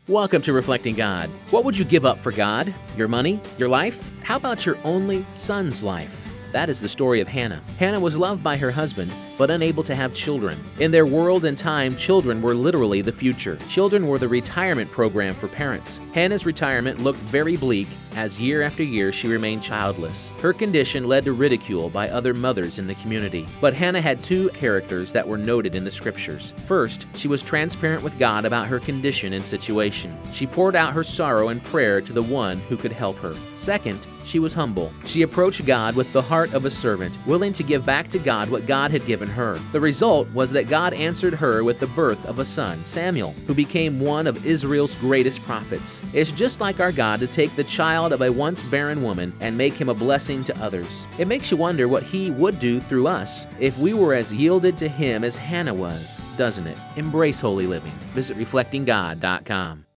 Welcome to Reflecting God. What would you give up for God? Your money? Your life? How about your only son's life? That is the story of Hannah. Hannah was loved by her husband, but unable to have children. In their world and time, children were literally the future. Children were the retirement program for parents. Hannah's retirement looked very bleak as year after year she remained childless. Her condition led to ridicule by other mothers in the community. But Hannah had two characters that were noted in the scriptures. First, she was transparent with God about her condition and situation. She poured out her sorrow and prayer to the one who could help her. Second, she was humble. She approached God with the heart of a servant, willing to give back to God what God had given her. The result was that God answered her with the birth of a son, Samuel, who became one of Israel's greatest prophets. It's just like our God to take the child of a once barren woman and make him a blessing to others. It makes you wonder what he would do through us if we were as yielded to him as Hannah was, doesn't it? Embrace holy living. Visit reflectinggod.com.